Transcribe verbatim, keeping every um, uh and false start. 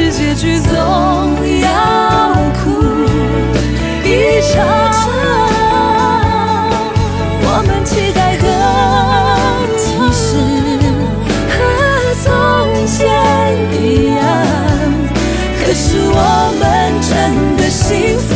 是结局总要哭一场。我们期待的其实和从前一样，可是我们真的幸福